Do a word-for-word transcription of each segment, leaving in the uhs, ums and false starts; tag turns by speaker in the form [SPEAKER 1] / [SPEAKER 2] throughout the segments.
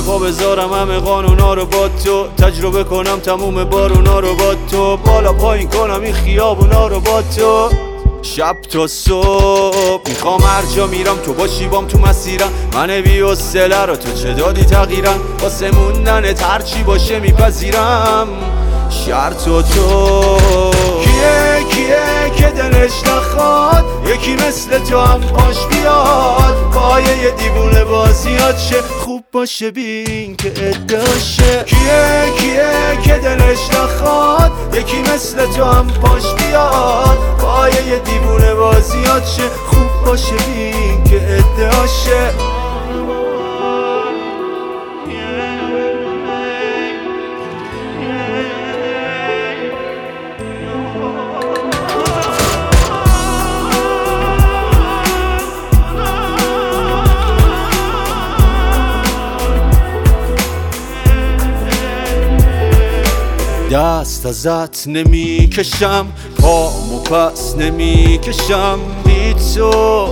[SPEAKER 1] پا بذارم همه قانونا رو با تو، تجربه کنم تموم بارونا رو با تو، بالا پایین کنم این خیابونا رو با تو. شب تا صبح میخوام هر جا میرم تو باشی بام تو مسیرم، من بی حوصله رو تو چه دادی تغییرم، واسه موندنت هرچی باشه میپذیرم. شرط و تو کیه کیه که دلش نخواد یکی مثل تو هم پاش بیاد، پایه یه دیوونه بازیات شه خوب باشه بین که اداشه. کیه کیه که دلش نخواد یکی مثل تو هم پاش بیاد، پایه یه دیوونه بازیات شه خوب باشه بین که اداشه. دست ازت نمی کشم، پامو پس نمی کشم، بی تو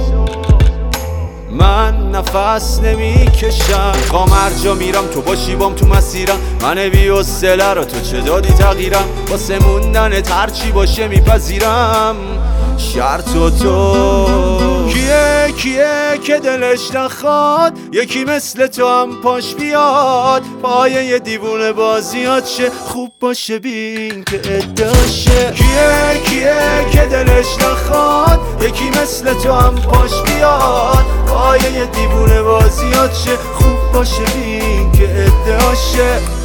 [SPEAKER 1] من نفس نمی کشم. خوام هر جا میرم تو باشی بام تو مسیرم، من بی حوصله رو تو چه دادی تغییرم، واسه موندنت هرچی باشه میپذیرم. شرط و تو کیه کیه که دلش نخواد یکی مثل تو هم پاش بیاد، پایه یه دیوونه بازیات شه خوب باشه بین که اداشه. کیه کیه که دلش نخواد یکی مثل تو هم پاش بیاد، پایه یه دیوونه بازیات شه خوب باشه بین که اداشه.